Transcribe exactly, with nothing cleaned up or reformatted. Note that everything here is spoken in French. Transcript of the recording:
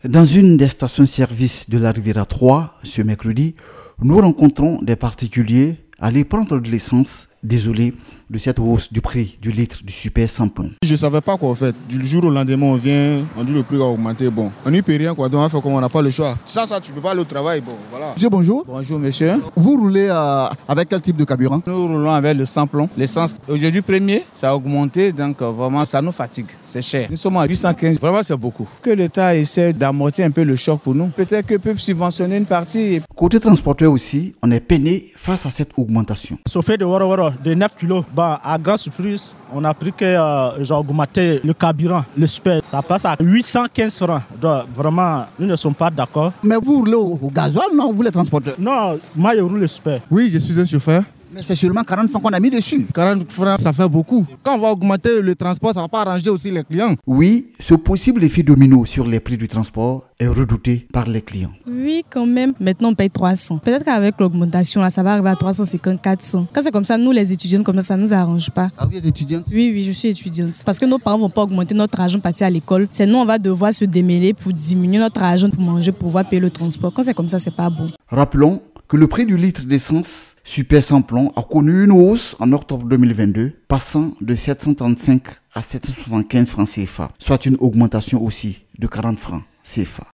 Dans une des stations-service de la Riviera trois, ce mercredi, nous rencontrons des particuliers aller prendre de l'essence, désolés de cette hausse du prix du litre du super sans plomb. Je ne savais pas quoi en fait. Du jour au lendemain, on vient, on dit le prix va augmenter. Bon, on n'y peut rien quoi, donc on fait comme on n'a pas le choix. Ça, ça, tu ne peux pas aller au travail. Bon, voilà. Monsieur, bonjour. Bonjour monsieur. Vous roulez euh, avec quel type de carburant? Nous roulons avec le sans plomb. L'essence, aujourd'hui premier, ça a augmenté, donc euh, vraiment ça nous fatigue. C'est cher. Nous sommes à huit cent quinze, vraiment c'est beaucoup. Que l'État essaie d'amortir un peu le choc pour nous. Peut-être qu'ils peuvent subventionner une partie. Côté transporteur aussi, on est peiné face à cette augmentation. Chauffeur de Waro Waro de neuf kilos, bah, à grande surprise, on a appris que euh, j'ai augmenté le carburant, le super. Ça passe à huit cent quinze francs. Donc vraiment, nous ne sommes pas d'accord. Mais vous roulez au, au gasoil, non? Vous les transporteurs? Non, moi je roule le super. Oui, je suis un chauffeur. Mais c'est seulement quarante francs qu'on a mis dessus. quarante francs, ça fait beaucoup. Quand on va augmenter le transport, ça ne va pas arranger aussi les clients. Oui, ce possible effet domino sur les prix du transport est redouté par les clients. Oui, quand même. Maintenant, on paye trois cents. Peut-être qu'avec l'augmentation, là, ça va arriver à trois cent cinquante, quatre cents. Quand c'est comme ça, nous, les étudiants, comme ça, ça ne nous arrange pas. Ah, vous êtes étudiante? Oui, oui, je suis étudiante. Parce que nos parents ne vont pas augmenter notre argent parti à l'école. C'est nous, on va devoir se démêler pour diminuer notre argent pour manger, pour pouvoir payer le transport. Quand c'est comme ça, c'est pas bon. Rappelons que le prix du litre d'essence super sans plomb a connu une hausse en octobre deux mille vingt-deux, passant de sept cent trente-cinq à sept cent soixante-quinze francs C F A, soit une augmentation aussi de quarante francs C F A.